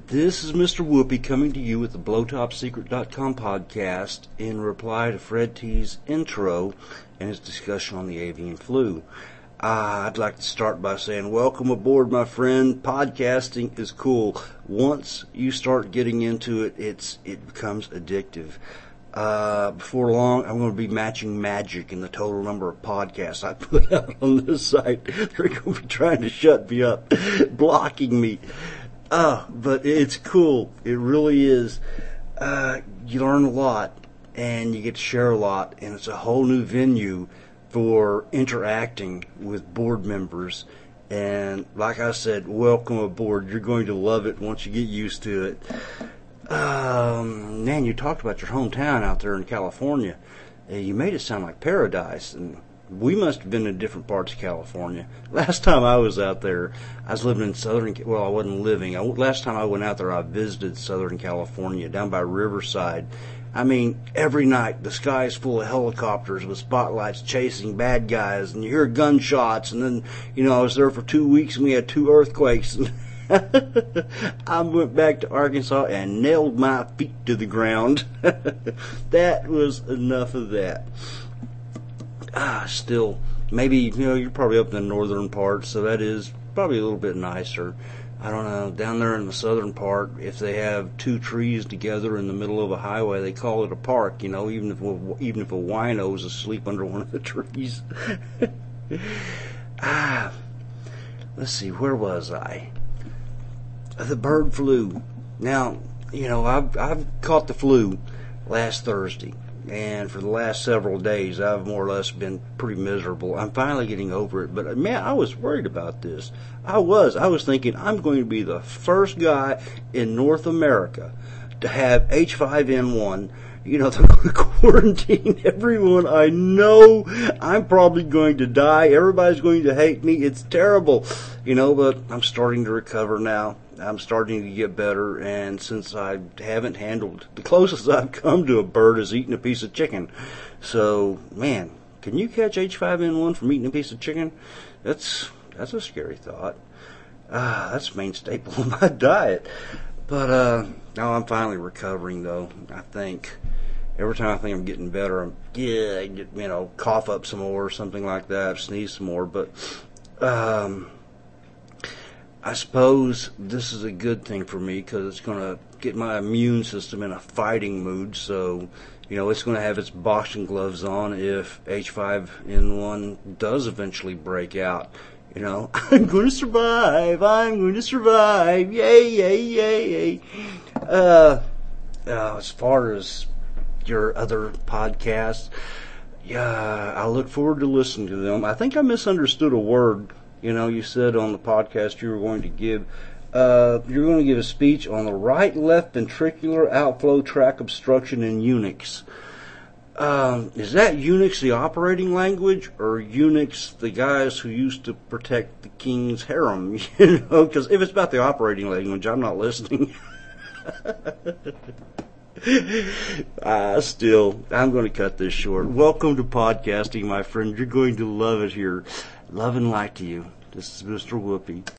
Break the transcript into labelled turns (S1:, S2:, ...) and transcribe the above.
S1: This is Mr. Whoopi coming to you with the BlowTopSecret.com podcast in reply to Fred T's intro and his discussion on the avian flu. I'd like to start by saying welcome aboard, my friend. Podcasting is cool. Once you start getting into it, it becomes addictive. Before long, I'm going to be matching magic in the total number of podcasts I put out on this site. They're going to be trying to shut me up, blocking me. But it's cool. It really is. You learn a lot and you get to share a lot, and it's a whole new venue for interacting with board members. And like I said, welcome aboard. You're going to love it once you get used to it. Man, you talked about your hometown out there in California. You made it sound like paradise, and we must have been in different parts of California. Last time I was out there, I was living in I wasn't living. Last time I went out there, I visited Southern California, down by Riverside. I mean, every night the sky is full of helicopters with spotlights chasing bad guys, and you hear gunshots, and then, I was there for 2 weeks and we had 2 earthquakes. I went back to Arkansas and nailed my feet to the ground. That was enough of that. Still, maybe, you're probably up in the northern part, so that is probably a little bit nicer. I don't know, down there in the southern part, if they have 2 trees together in the middle of a highway, they call it a park, even if a wino is asleep under one of the trees. Let's see, where was I? The bird flu. Now, I've caught the flu last Thursday, and for the last several days, I've more or less been pretty miserable. I'm finally getting over it, but man, I was worried about this. I was thinking I'm going to be the first guy in North America to have H5N1. They're going to quarantine everyone. I know I'm probably going to die. Everybody's going to hate me. It's terrible, but I'm starting to recover now. I'm starting to get better, and since I haven't handled, the closest I've come to a bird is eating a piece of chicken. So, man, can you catch H5N1 from eating a piece of chicken? That's a scary thought. That's the main staple of my diet. But, now I'm finally recovering, though. I think every time I think I'm getting better, I get, cough up some more or something like that, sneeze some more. But, I suppose this is a good thing for me because it's going to get my immune system in a fighting mood. So, it's going to have its boxing gloves on if H5N1 does eventually break out. I'm going to survive. I'm going to survive. Yay, yay, yay, yay. As far as your other podcasts, I look forward to listening to them. I think I misunderstood a word. You said on the podcast you were going to give a speech on the right-left ventricular outflow tract obstruction in Unix. Is that Unix the operating language, or Unix the guys who used to protect the king's harem? Because if it's about the operating language, I'm not listening. Still, I'm going to cut this short. Welcome to podcasting, my friend. You're going to love it here. Love and light to you. This is Mr. Whoopi.